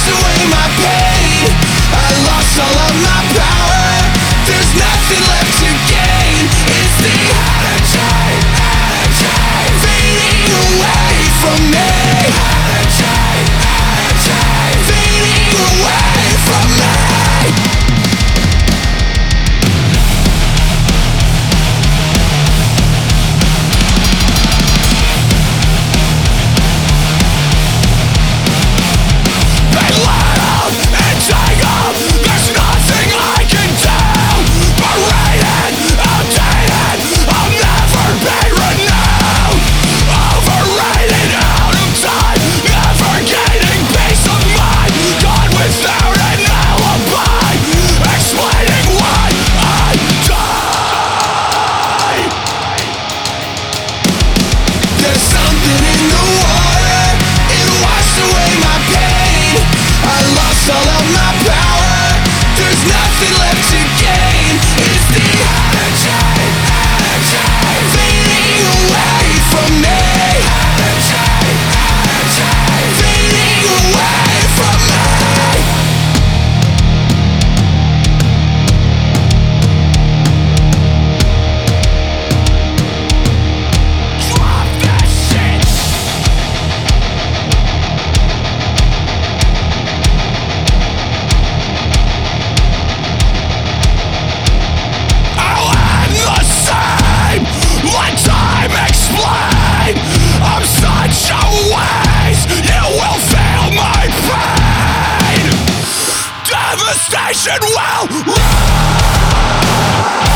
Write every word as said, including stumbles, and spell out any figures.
away my pain. I lost all of my power. There's nothing left to gain. It's the energy, energy fading away from me. Energy, energy fading away from me. All of my power, there's nothing left to gain. It's the energy, energy fading away from me. Energy, energy fading away from me. Drop that shit. I'm such a waste. You will feel my pain. Devastation will reign.